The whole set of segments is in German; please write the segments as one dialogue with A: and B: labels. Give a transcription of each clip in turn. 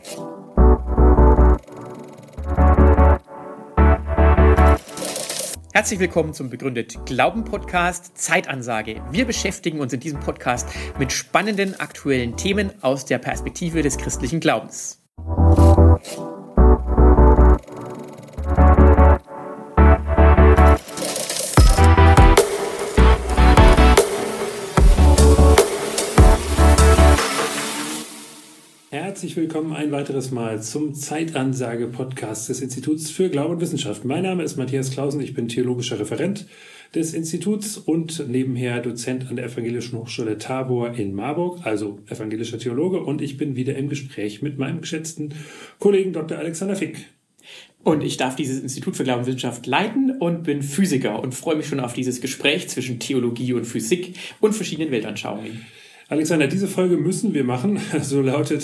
A: Herzlich willkommen zum Begründet Glauben Podcast Zeitansage. Wir beschäftigen uns in diesem Podcast mit spannenden aktuellen Themen aus der Perspektive des christlichen Glaubens.
B: Herzlich willkommen ein weiteres Mal zum Zeitansage-Podcast des Instituts für Glaube und Wissenschaft. Mein Name ist Matthias Clausen, ich bin theologischer Referent des Instituts und nebenher Dozent an der Evangelischen Hochschule Tabor in Marburg, also evangelischer Theologe, und ich bin wieder im Gespräch mit meinem geschätzten Kollegen Dr. Alexander Fick.
A: Und ich darf dieses Institut für Glaube und Wissenschaft leiten und bin Physiker und freue mich schon auf dieses Gespräch zwischen Theologie und Physik und verschiedenen Weltanschauungen.
B: Alexander, diese Folge müssen wir machen, so lautet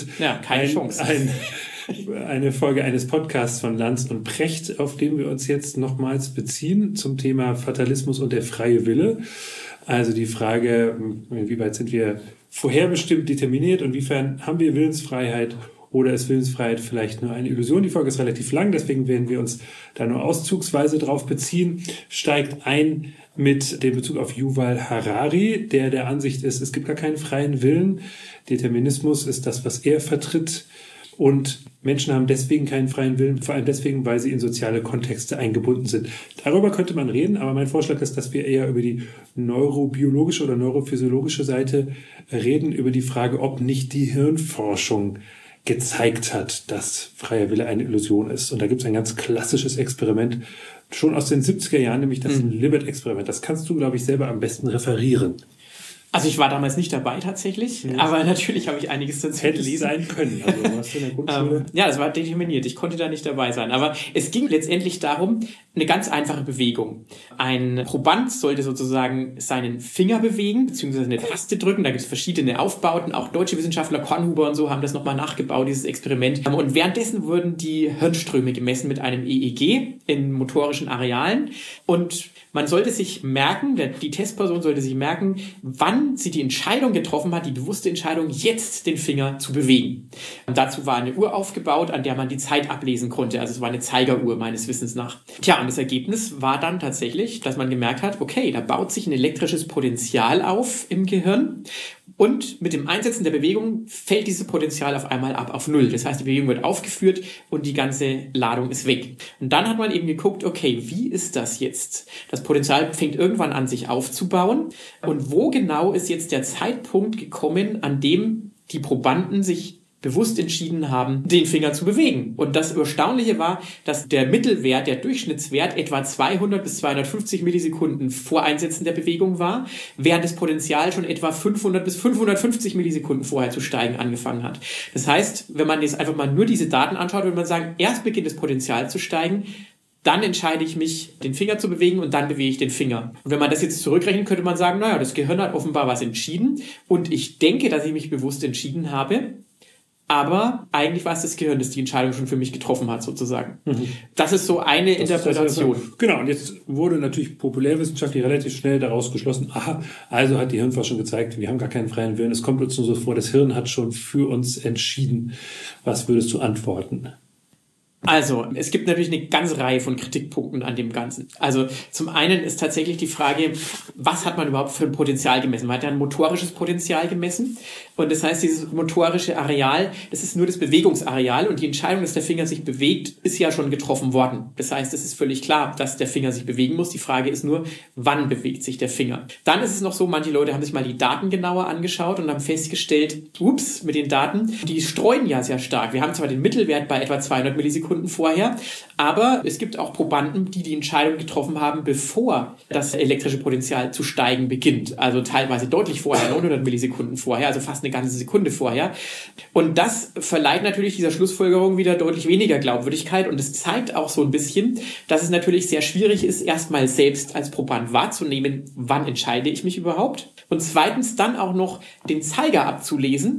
B: eine Folge eines Podcasts von Lanz und Precht, auf den wir uns jetzt nochmals beziehen zum Thema Fatalismus und der freie Wille. Also die Frage, inwieweit sind wir vorherbestimmt determiniert und inwiefern haben wir Willensfreiheit oder ist Willensfreiheit vielleicht nur eine Illusion? Die Folge ist relativ lang, deswegen werden wir uns da nur auszugsweise drauf beziehen. Steigt ein mit dem Bezug auf Yuval Harari, der Ansicht ist, es gibt gar keinen freien Willen. Determinismus ist das, was er vertritt. Und Menschen haben deswegen keinen freien Willen, vor allem deswegen, weil sie in soziale Kontexte eingebunden sind. Darüber könnte man reden, aber mein Vorschlag ist, dass wir eher über die neurobiologische oder neurophysiologische Seite reden, über die Frage, ob nicht die Hirnforschung gezeigt hat, dass freier Wille eine Illusion ist. Und da gibt es ein ganz klassisches Experiment, schon aus den 70er Jahren, nämlich das Libet-Experiment. Das kannst du, glaube ich, selber am besten referieren.
A: Also ich war damals nicht dabei tatsächlich, aber natürlich habe ich einiges dazu gelesen.
B: Hätte sein können, also du warst in der Grundschule.
A: Ja, das war determiniert, ich konnte da nicht dabei sein. Aber es ging letztendlich darum, eine ganz einfache Bewegung. Ein Proband sollte sozusagen seinen Finger bewegen, beziehungsweise eine Taste drücken. Da gibt es verschiedene Aufbauten, auch deutsche Wissenschaftler, Kornhuber und so, haben das nochmal nachgebaut, dieses Experiment. Und währenddessen wurden die Hirnströme gemessen mit einem EEG in motorischen Arealen. Und man sollte sich merken, die Testperson sollte sich merken, wann sie die Entscheidung getroffen hat, die bewusste Entscheidung, jetzt den Finger zu bewegen. Und dazu war eine Uhr aufgebaut, an der man die Zeit ablesen konnte. Also es war eine Zeigeruhr meines Wissens nach. Tja, und das Ergebnis war dann tatsächlich, dass man gemerkt hat, okay, da baut sich ein elektrisches Potenzial auf im Gehirn. Und mit dem Einsetzen der Bewegung fällt dieses Potenzial auf einmal ab auf Null. Das heißt, die Bewegung wird aufgeführt und die ganze Ladung ist weg. Und dann hat man eben geguckt, okay, wie ist das jetzt? Das Potenzial fängt irgendwann an, sich aufzubauen. Und wo genau ist jetzt der Zeitpunkt gekommen, an dem die Probanden sich bewusst entschieden haben, den Finger zu bewegen. Und das Erstaunliche war, dass der Mittelwert, der Durchschnittswert etwa 200 bis 250 Millisekunden vor Einsetzen der Bewegung war, während das Potenzial schon etwa 500 bis 550 Millisekunden vorher zu steigen angefangen hat. Das heißt, wenn man jetzt einfach mal nur diese Daten anschaut, würde man sagen, erst beginnt das Potenzial zu steigen, dann entscheide ich mich, den Finger zu bewegen und dann bewege ich den Finger. Und wenn man das jetzt zurückrechnet, könnte man sagen, naja, das Gehirn hat offenbar was entschieden und ich denke, dass ich mich bewusst entschieden habe, aber eigentlich war es das Gehirn, das die Entscheidung schon für mich getroffen hat, sozusagen. Das ist so eine Interpretation.
B: Genau, und jetzt wurde natürlich populärwissenschaftlich relativ schnell daraus geschlossen, aha, also hat die Hirnforschung gezeigt, wir haben gar keinen freien Willen, es kommt uns nur so vor, das Hirn hat schon für uns entschieden. Was würdest du antworten?
A: Also, es gibt natürlich eine ganze Reihe von Kritikpunkten an dem Ganzen. Also, zum einen ist tatsächlich die Frage, was hat man überhaupt für ein Potenzial gemessen? Man hat ja ein motorisches Potenzial gemessen. Und das heißt, dieses motorische Areal, das ist nur das Bewegungsareal. Und die Entscheidung, dass der Finger sich bewegt, ist ja schon getroffen worden. Das heißt, es ist völlig klar, dass der Finger sich bewegen muss. Die Frage ist nur, wann bewegt sich der Finger? Dann ist es noch so, manche Leute haben sich mal die Daten genauer angeschaut und haben festgestellt, mit den Daten, die streuen ja sehr stark. Wir haben zwar den Mittelwert bei etwa 200 Millisekunden vorher, aber es gibt auch Probanden, die die Entscheidung getroffen haben, bevor das elektrische Potenzial zu steigen beginnt. Also teilweise deutlich vorher, 900 Millisekunden vorher, also fast eine ganze Sekunde vorher. Und das verleiht natürlich dieser Schlussfolgerung wieder deutlich weniger Glaubwürdigkeit und es zeigt auch so ein bisschen, dass es natürlich sehr schwierig ist, erstmal selbst als Proband wahrzunehmen, wann entscheide ich mich überhaupt? Und zweitens dann auch noch den Zeiger abzulesen,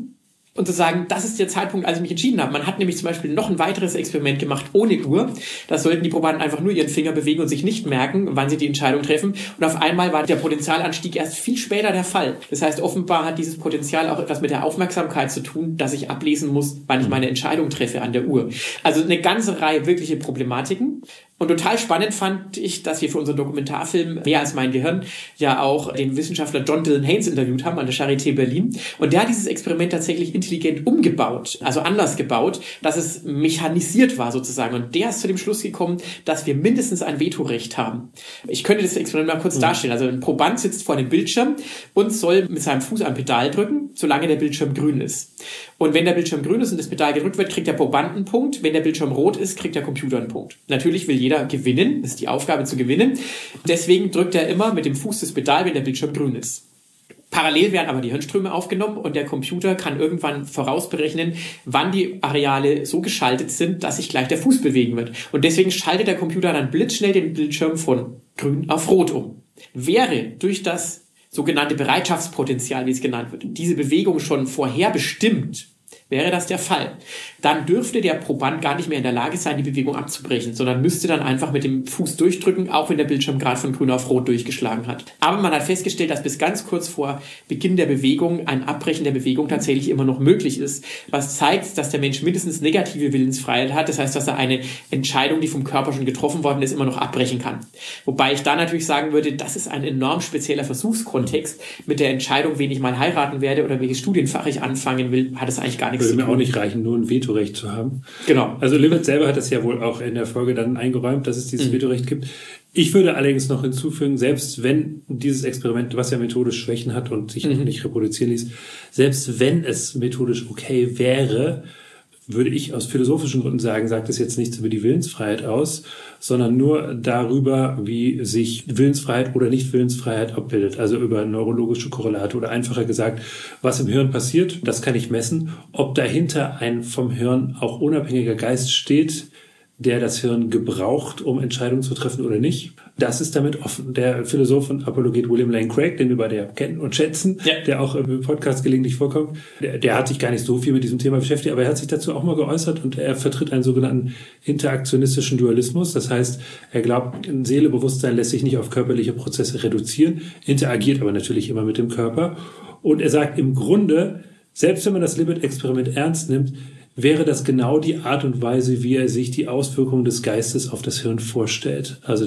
A: und zu sagen, das ist der Zeitpunkt, als ich mich entschieden habe. Man hat nämlich zum Beispiel noch ein weiteres Experiment gemacht ohne Uhr. Da sollten die Probanden einfach nur ihren Finger bewegen und sich nicht merken, wann sie die Entscheidung treffen. Und auf einmal war der Potenzialanstieg erst viel später der Fall. Das heißt, offenbar hat dieses Potenzial auch etwas mit der Aufmerksamkeit zu tun, dass ich ablesen muss, wann ich meine Entscheidung treffe an der Uhr. Also eine ganze Reihe wirkliche Problematiken. Und total spannend fand ich, dass wir für unseren Dokumentarfilm Mehr als mein Gehirn ja auch den Wissenschaftler John Dylan Haynes interviewt haben an der Charité Berlin. Und der hat dieses Experiment tatsächlich intelligent umgebaut, also anders gebaut, dass es mechanisiert war sozusagen. Und der ist zu dem Schluss gekommen, dass wir mindestens ein Vetorecht haben. Ich könnte das Experiment mal kurz darstellen. Also ein Proband sitzt vor einem Bildschirm und soll mit seinem Fuß am Pedal drücken, solange der Bildschirm grün ist. Und wenn der Bildschirm grün ist und das Pedal gedrückt wird, kriegt der Proband einen Punkt. Wenn der Bildschirm rot ist, kriegt der Computer einen Punkt. Natürlich will jeder gewinnen. Das ist die Aufgabe zu gewinnen. Deswegen drückt er immer mit dem Fuß das Pedal, wenn der Bildschirm grün ist. Parallel werden aber die Hirnströme aufgenommen und der Computer kann irgendwann vorausberechnen, wann die Areale so geschaltet sind, dass sich gleich der Fuß bewegen wird. Und deswegen schaltet der Computer dann blitzschnell den Bildschirm von grün auf rot um. Wäre durch das sogenannte Bereitschaftspotenzial, wie es genannt wird, diese Bewegung schon vorherbestimmt, wäre das der Fall, dann dürfte der Proband gar nicht mehr in der Lage sein, die Bewegung abzubrechen, sondern müsste dann einfach mit dem Fuß durchdrücken, auch wenn der Bildschirm gerade von grün auf rot durchgeschlagen hat. Aber man hat festgestellt, dass bis ganz kurz vor Beginn der Bewegung ein Abbrechen der Bewegung tatsächlich immer noch möglich ist, was zeigt, dass der Mensch mindestens negative Willensfreiheit hat. Das heißt, dass er eine Entscheidung, die vom Körper schon getroffen worden ist, immer noch abbrechen kann. Wobei ich da natürlich sagen würde, das ist ein enorm spezieller Versuchskontext. Mit der Entscheidung, wen ich mal heiraten werde oder welches Studienfach ich anfangen will, hat es eigentlich gar nichts zu tun.
B: Würde mir auch nicht reichen, nur ein Vetorecht zu haben.
A: Genau.
B: Also Libet selber hat das ja wohl auch in der Folge dann eingeräumt, dass es dieses Vetorecht gibt. Ich würde allerdings noch hinzufügen, selbst wenn dieses Experiment, was ja methodisch Schwächen hat und sich nicht reproduzieren ließ, selbst wenn es methodisch okay wäre, würde ich aus philosophischen Gründen sagen, sagt es jetzt nichts über die Willensfreiheit aus, sondern nur darüber, wie sich Willensfreiheit oder Nicht-Willensfreiheit abbildet. Also über neurologische Korrelate oder einfacher gesagt, was im Hirn passiert, das kann ich messen. Ob dahinter ein vom Hirn auch unabhängiger Geist steht, der das Hirn gebraucht, um Entscheidungen zu treffen oder nicht. Das ist damit offen. Der Philosoph und Apologet William Lane Craig, den wir beide ja kennen und schätzen, der auch im Podcast gelegentlich vorkommt, der hat sich gar nicht so viel mit diesem Thema beschäftigt, aber er hat sich dazu auch mal geäußert und er vertritt einen sogenannten interaktionistischen Dualismus. Das heißt, er glaubt, Seele, Bewusstsein lässt sich nicht auf körperliche Prozesse reduzieren, interagiert aber natürlich immer mit dem Körper. Und er sagt im Grunde, selbst wenn man das Libet-Experiment ernst nimmt, wäre das genau die Art und Weise, wie er sich die Auswirkungen des Geistes auf das Hirn vorstellt. Also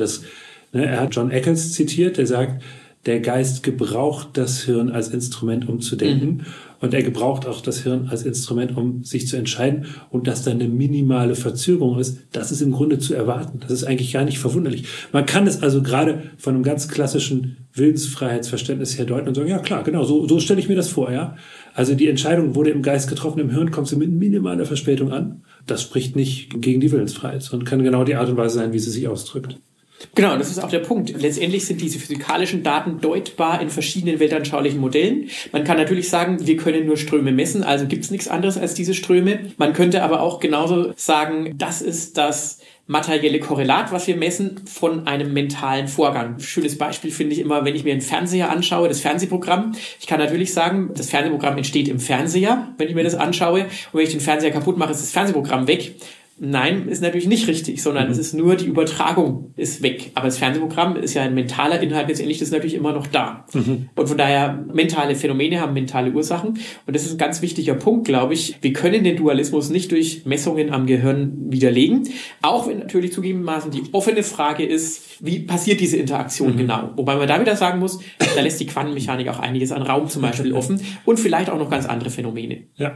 B: er hat John Eccles zitiert, der sagt, der Geist gebraucht das Hirn als Instrument, um zu denken. Und er gebraucht auch das Hirn als Instrument, um sich zu entscheiden. Und dass da eine minimale Verzögerung ist, das ist im Grunde zu erwarten. Das ist eigentlich gar nicht verwunderlich. Man kann es also gerade von einem ganz klassischen Willensfreiheitsverständnis her deuten und sagen, ja klar, genau, so stelle ich mir das vor, ja. Also die Entscheidung wurde im Geist getroffen, im Hirn kommt sie mit minimaler Verspätung an. Das spricht nicht gegen die Willensfreiheit, sondern kann genau die Art und Weise sein, wie sie sich ausdrückt.
A: Genau, das ist auch der Punkt. Letztendlich sind diese physikalischen Daten deutbar in verschiedenen weltanschaulichen Modellen. Man kann natürlich sagen, wir können nur Ströme messen, also gibt es nichts anderes als diese Ströme. Man könnte aber auch genauso sagen, das ist das materielle Korrelat, was wir messen von einem mentalen Vorgang. Schönes Beispiel finde ich immer, wenn ich mir einen Fernseher anschaue, das Fernsehprogramm. Ich kann natürlich sagen, das Fernsehprogramm entsteht im Fernseher, wenn ich mir das anschaue. Und wenn ich den Fernseher kaputt mache, ist das Fernsehprogramm weg. Nein, ist natürlich nicht richtig, sondern es ist nur die Übertragung ist weg. Aber das Fernsehprogramm ist ja ein mentaler Inhalt, letztendlich ist natürlich immer noch da. Und von daher, mentale Phänomene haben mentale Ursachen. Und das ist ein ganz wichtiger Punkt, glaube ich. Wir können den Dualismus nicht durch Messungen am Gehirn widerlegen. Auch wenn natürlich zugegebenermaßen die offene Frage ist, wie passiert diese Interaktion genau? Wobei man da wieder sagen muss, da lässt die Quantenmechanik auch einiges an Raum zum Beispiel offen und vielleicht auch noch ganz andere Phänomene.
B: Ja.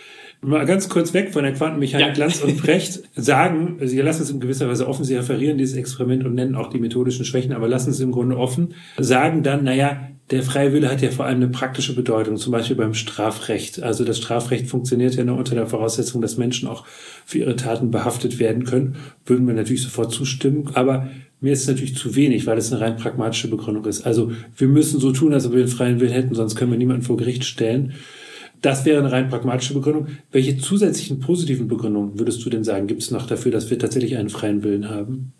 B: Mal ganz kurz weg von der Quantenmechanik. Lanz und Precht sagen, sie lassen es in gewisser Weise offen, sie referieren dieses Experiment und nennen auch die methodischen Schwächen, aber lassen es im Grunde offen, sagen dann, der freie Wille hat ja vor allem eine praktische Bedeutung, zum Beispiel beim Strafrecht. Also das Strafrecht funktioniert ja nur unter der Voraussetzung, dass Menschen auch für ihre Taten behaftet werden können. Würden wir natürlich sofort zustimmen, aber mir ist es natürlich zu wenig, weil es eine rein pragmatische Begründung ist. Also wir müssen so tun, als ob wir den freien Willen hätten, sonst können wir niemanden vor Gericht stellen. Das wäre eine rein pragmatische Begründung. Welche zusätzlichen positiven Begründungen würdest du denn sagen, gibt es noch dafür, dass wir tatsächlich einen freien Willen haben?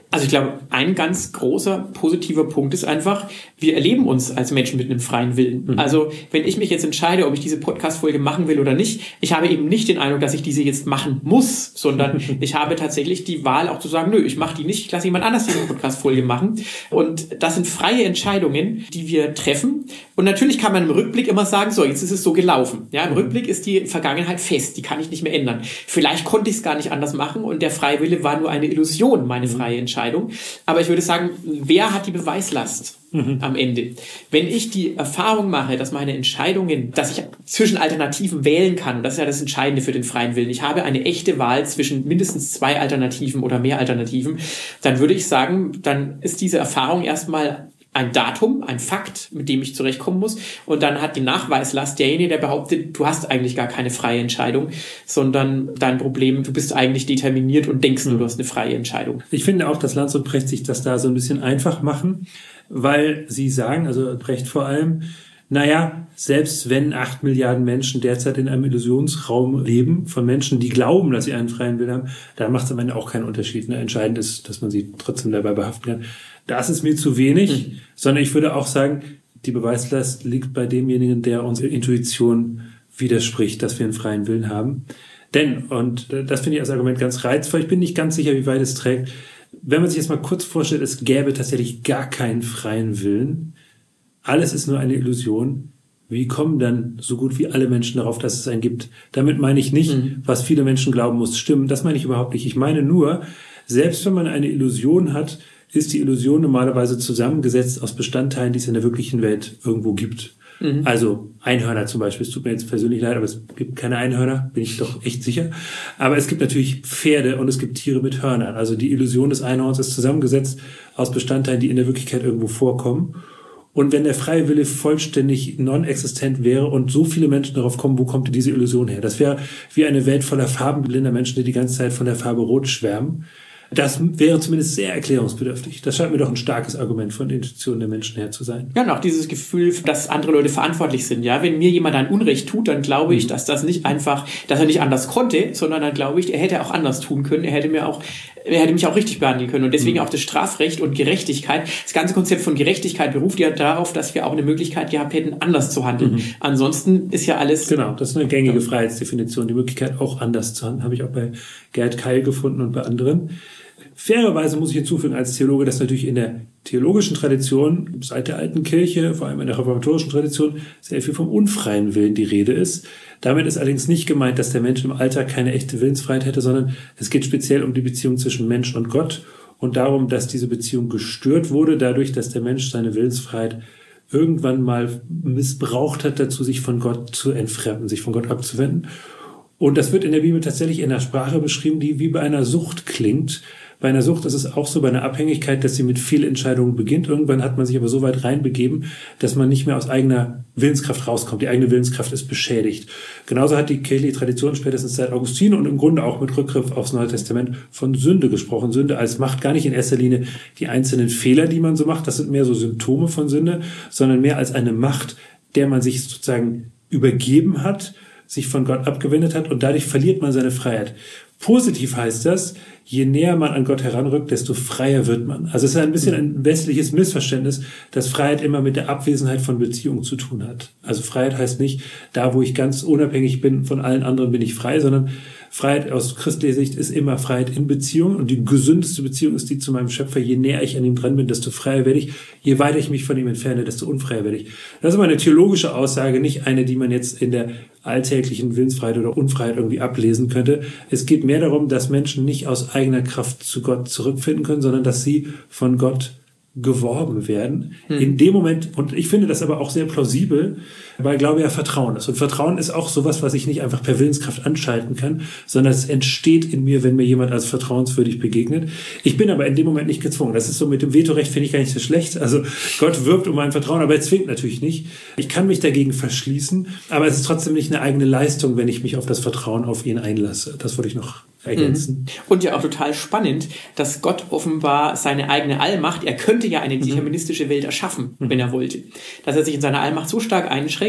A: Also ich glaube, ein ganz großer positiver Punkt ist einfach, wir erleben uns als Menschen mit einem freien Willen. Also wenn ich mich jetzt entscheide, ob ich diese Podcast-Folge machen will oder nicht, ich habe eben nicht den Eindruck, dass ich diese jetzt machen muss, sondern ich habe tatsächlich die Wahl auch zu sagen, nö, ich mache die nicht, ich lasse jemand anders diese Podcast-Folge machen. Und das sind freie Entscheidungen, die wir treffen. Und natürlich kann man im Rückblick immer sagen, so, jetzt ist es so gelaufen. Ja, im Rückblick ist die Vergangenheit fest, die kann ich nicht mehr ändern. Vielleicht konnte ich es gar nicht anders machen und der freie Wille war nur eine Illusion, meine freie Entscheidung. Aber ich würde sagen, wer hat die Beweislast am Ende? Wenn ich die Erfahrung mache, dass meine Entscheidungen, dass ich zwischen Alternativen wählen kann, und das ist ja das Entscheidende für den freien Willen, ich habe eine echte Wahl zwischen mindestens 2 Alternativen oder mehr Alternativen, dann würde ich sagen, dann ist diese Erfahrung erstmal ein Datum, ein Fakt, mit dem ich zurechtkommen muss. Und dann hat die Nachweislast derjenige, der behauptet, du hast eigentlich gar keine freie Entscheidung, sondern dein Problem, du bist eigentlich determiniert und denkst nur, du hast eine freie Entscheidung.
B: Ich finde auch, dass Lanz und Precht sich das da so ein bisschen einfach machen, weil sie sagen, also Precht vor allem, naja, selbst wenn 8 Milliarden Menschen derzeit in einem Illusionsraum leben, von Menschen, die glauben, dass sie einen freien Willen haben, da macht es am Ende auch keinen Unterschied. Entscheidend ist, dass man sie trotzdem dabei behaften kann. Das ist mir zu wenig, sondern ich würde auch sagen, die Beweislast liegt bei demjenigen, der unsere Intuition widerspricht, dass wir einen freien Willen haben. Denn, und das finde ich als Argument ganz reizvoll, ich bin nicht ganz sicher, wie weit es trägt, wenn man sich jetzt mal kurz vorstellt, es gäbe tatsächlich gar keinen freien Willen, alles ist nur eine Illusion, wie kommen dann so gut wie alle Menschen darauf, dass es einen gibt? Damit meine ich nicht, was viele Menschen glauben, muss stimmen, das meine ich überhaupt nicht. Ich meine nur, selbst wenn man eine Illusion hat, ist die Illusion normalerweise zusammengesetzt aus Bestandteilen, die es in der wirklichen Welt irgendwo gibt. Also Einhörner zum Beispiel, es tut mir jetzt persönlich leid, aber es gibt keine Einhörner, bin ich doch echt sicher. Aber es gibt natürlich Pferde und es gibt Tiere mit Hörnern. Also die Illusion des Einhorns ist zusammengesetzt aus Bestandteilen, die in der Wirklichkeit irgendwo vorkommen. Und wenn der freie Wille vollständig non-existent wäre und so viele Menschen darauf kommen, wo kommt diese Illusion her? Das wäre wie eine Welt voller farbenblinder Menschen, die die ganze Zeit von der Farbe Rot schwärmen. Das wäre zumindest sehr erklärungsbedürftig. Das scheint mir doch ein starkes Argument von der Intuition der Menschen her zu sein.
A: Ja, und auch dieses Gefühl, dass andere Leute verantwortlich sind. Ja, wenn mir jemand ein Unrecht tut, dann glaube ich, dass das nicht einfach, dass er nicht anders konnte, sondern dann glaube ich, er hätte auch anders tun können. Er hätte mich auch richtig behandeln können. Und deswegen auch das Strafrecht und Gerechtigkeit. Das ganze Konzept von Gerechtigkeit beruft ja darauf, dass wir auch eine Möglichkeit gehabt hätten, anders zu handeln. Ansonsten ist ja alles...
B: Genau, das ist eine gängige Freiheitsdefinition. Die Möglichkeit, auch anders zu handeln, habe ich auch bei Gerd Keil gefunden und bei anderen. Fairerweise muss ich hinzufügen als Theologe, dass natürlich in der theologischen Tradition, seit der alten Kirche, vor allem in der reformatorischen Tradition, sehr viel vom unfreien Willen die Rede ist. Damit ist allerdings nicht gemeint, dass der Mensch im Alltag keine echte Willensfreiheit hätte, sondern es geht speziell um die Beziehung zwischen Mensch und Gott und darum, dass diese Beziehung gestört wurde, dadurch, dass der Mensch seine Willensfreiheit irgendwann mal missbraucht hat, dazu sich von Gott zu entfremden, sich von Gott abzuwenden. Und das wird in der Bibel tatsächlich in einer Sprache beschrieben, die wie bei einer Sucht klingt. Bei einer Sucht ist es auch so, bei einer Abhängigkeit, dass sie mit Fehlentscheidungen beginnt. Irgendwann hat man sich aber so weit reinbegeben, dass man nicht mehr aus eigener Willenskraft rauskommt. Die eigene Willenskraft ist beschädigt. Genauso hat die kirchliche Tradition spätestens seit Augustin und im Grunde auch mit Rückgriff aufs Neue Testament von Sünde gesprochen. Sünde als Macht gar nicht in erster Linie die einzelnen Fehler, die man so macht. Das sind mehr so Symptome von Sünde, sondern mehr als eine Macht, der man sich sozusagen übergeben hat, sich von Gott abgewendet hat und dadurch verliert man seine Freiheit. Positiv heißt das, je näher man an Gott heranrückt, desto freier wird man. Also es ist ein bisschen ein westliches Missverständnis, dass Freiheit immer mit der Abwesenheit von Beziehung zu tun hat. Also Freiheit heißt nicht, da wo ich ganz unabhängig bin von allen anderen bin ich frei, sondern Freiheit aus christlicher Sicht ist immer Freiheit in Beziehung und die gesündeste Beziehung ist die zu meinem Schöpfer. Je näher ich an ihm dran bin, desto freier werde ich. Je weiter ich mich von ihm entferne, desto unfreier werde ich. Das ist aber eine theologische Aussage, nicht eine, die man jetzt in der alltäglichen Willensfreiheit oder Unfreiheit irgendwie ablesen könnte. Es geht mehr darum, dass Menschen nicht aus eigener Kraft zu Gott zurückfinden können, sondern dass sie von Gott geworben werden. In dem Moment, und ich finde das aber auch sehr plausibel, weil Glaube ja Vertrauen ist. Und Vertrauen ist auch sowas, was ich nicht einfach per Willenskraft anschalten kann, sondern es entsteht in mir, wenn mir jemand als vertrauenswürdig begegnet. Ich bin aber in dem Moment nicht gezwungen. Das ist so mit dem Vetorecht, finde ich gar nicht so schlecht. Also Gott wirbt um mein Vertrauen, aber er zwingt natürlich nicht. Ich kann mich dagegen verschließen, aber es ist trotzdem nicht eine eigene Leistung, wenn ich mich auf das Vertrauen auf ihn einlasse. Das wollte ich noch ergänzen.
A: Und ja auch total spannend, dass Gott offenbar seine eigene Allmacht, er könnte ja eine deterministische Welt erschaffen, wenn er wollte. Dass er sich in seiner Allmacht so stark einschränkt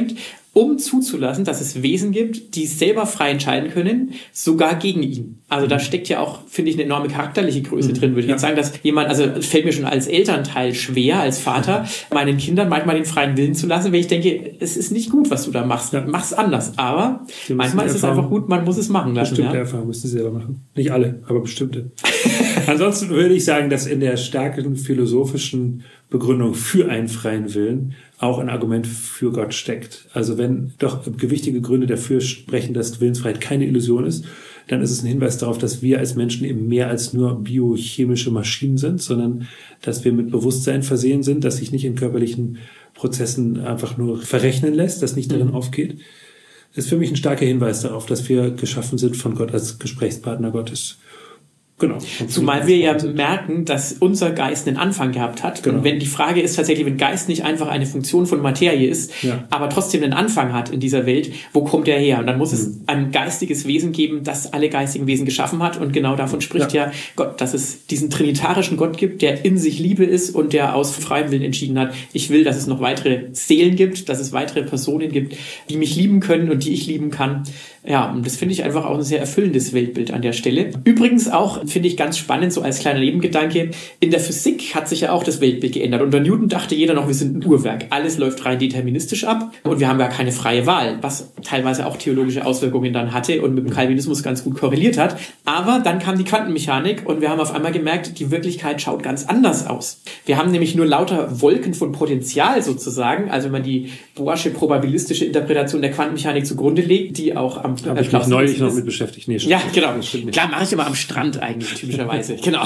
A: um zuzulassen, dass es Wesen gibt, die selber frei entscheiden können, sogar gegen ihn. Also da steckt ja auch, finde ich, eine enorme charakterliche Größe drin, würde ich jetzt sagen, dass jemand, also es fällt mir schon als Elternteil schwer, als Vater, meinen Kindern manchmal den freien Willen zu lassen, wenn ich denke, es ist nicht gut, was du da machst, mach's anders. Aber manchmal ist es einfach gut, man muss es machen lassen.
B: Bestimmte Erfahrungen müssen sie selber machen. Nicht alle, aber bestimmte. Ansonsten würde ich sagen, dass in der starken philosophischen Begründung für einen freien Willen auch ein Argument für Gott steckt. Also wenn doch gewichtige Gründe dafür sprechen, dass Willensfreiheit keine Illusion ist, dann ist es ein Hinweis darauf, dass wir als Menschen eben mehr als nur biochemische Maschinen sind, sondern dass wir mit Bewusstsein versehen sind, das sich nicht in körperlichen Prozessen einfach nur verrechnen lässt, das nicht darin aufgeht. Das ist für mich ein starker Hinweis darauf, dass wir geschaffen sind von Gott als Gesprächspartner Gottes. Genau.
A: Zumal wir ja merken, dass unser Geist einen Anfang gehabt hat. Genau. Und wenn die Frage ist tatsächlich, wenn Geist nicht einfach eine Funktion von Materie ist, aber trotzdem einen Anfang hat in dieser Welt, wo kommt der her? Und dann muss es ein geistiges Wesen geben, das alle geistigen Wesen geschaffen hat. Und genau davon spricht ja Gott, dass es diesen trinitarischen Gott gibt, der in sich Liebe ist und der aus freiem Willen entschieden hat, ich will, dass es noch weitere Seelen gibt, dass es weitere Personen gibt, die mich lieben können und die ich lieben kann. Ja, und das finde ich einfach auch ein sehr erfüllendes Weltbild an der Stelle. Übrigens auch, finde ich ganz spannend, so als kleiner Nebengedanke, in der Physik hat sich ja auch das Weltbild geändert. Unter Newton dachte jeder noch, wir sind ein Uhrwerk. Alles läuft rein deterministisch ab und wir haben ja keine freie Wahl, was teilweise auch theologische Auswirkungen dann hatte und mit dem Calvinismus ganz gut korreliert hat. Aber dann kam die Quantenmechanik und wir haben auf einmal gemerkt, die Wirklichkeit schaut ganz anders aus. Wir haben nämlich nur lauter Wolken von Potenzial sozusagen, also wenn man die Bohrsche probabilistische Interpretation der Quantenmechanik zugrunde legt, die auch am
B: habe ich mich neulich noch mit beschäftigt. Nee,
A: ja, genau. Klar, mache ich immer am Strand eigentlich, typischerweise. Genau.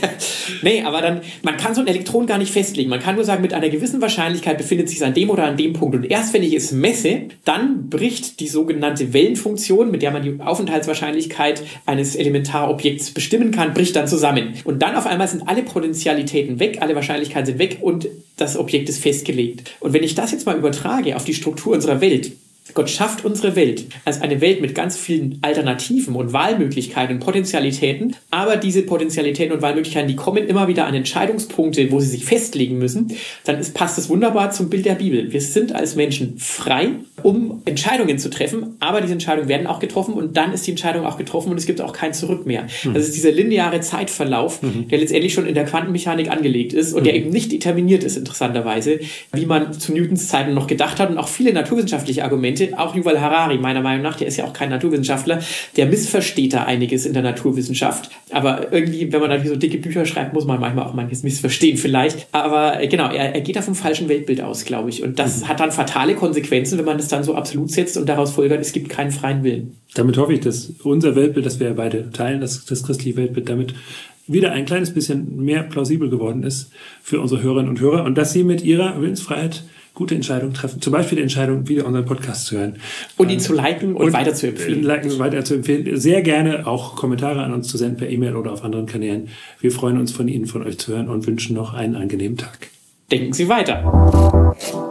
A: Nee, aber dann, man kann so ein Elektron gar nicht festlegen. Man kann nur sagen, mit einer gewissen Wahrscheinlichkeit befindet sich es an dem oder an dem Punkt. Und erst wenn ich es messe, dann bricht die sogenannte Wellenfunktion, mit der man die Aufenthaltswahrscheinlichkeit eines Elementarobjekts bestimmen kann, bricht dann zusammen. Und dann auf einmal sind alle Potentialitäten weg, alle Wahrscheinlichkeiten sind weg und das Objekt ist festgelegt. Und wenn ich das jetzt mal übertrage auf die Struktur unserer Welt, Gott schafft unsere Welt als eine Welt mit ganz vielen Alternativen und Wahlmöglichkeiten und Potentialitäten, aber diese Potentialitäten und Wahlmöglichkeiten, die kommen immer wieder an Entscheidungspunkte, wo sie sich festlegen müssen, dann passt es wunderbar zum Bild der Bibel. Wir sind als Menschen frei, um Entscheidungen zu treffen, aber diese Entscheidungen werden auch getroffen und dann ist die Entscheidung auch getroffen und es gibt auch kein Zurück mehr. Das ist dieser lineare Zeitverlauf, der letztendlich schon in der Quantenmechanik angelegt ist und der eben nicht determiniert ist, interessanterweise, wie man zu Newtons Zeiten noch gedacht hat und auch viele naturwissenschaftliche Argumente, auch Yuval Harari, meiner Meinung nach, der ist ja auch kein Naturwissenschaftler, der missversteht da einiges in der Naturwissenschaft. Aber irgendwie, wenn man da so dicke Bücher schreibt, muss man manchmal auch manches missverstehen vielleicht. Aber genau, er geht da vom falschen Weltbild aus, glaube ich. Und das hat dann fatale Konsequenzen, wenn man das dann so absolut setzt und daraus folgert, es gibt keinen freien Willen.
B: Damit hoffe ich, dass unser Weltbild, das wir ja beide teilen, das christliche Weltbild, damit wieder ein kleines bisschen mehr plausibel geworden ist für unsere Hörerinnen und Hörer und dass sie mit ihrer Willensfreiheit gute Entscheidungen treffen. Zum Beispiel die Entscheidung, wieder unseren Podcast zu hören.
A: Und ihn zu liken und weiter zu empfehlen.
B: Sehr gerne auch Kommentare an uns zu senden per E-Mail oder auf anderen Kanälen. Wir freuen uns von Ihnen, von euch zu hören und wünschen noch einen angenehmen Tag.
A: Denken Sie weiter.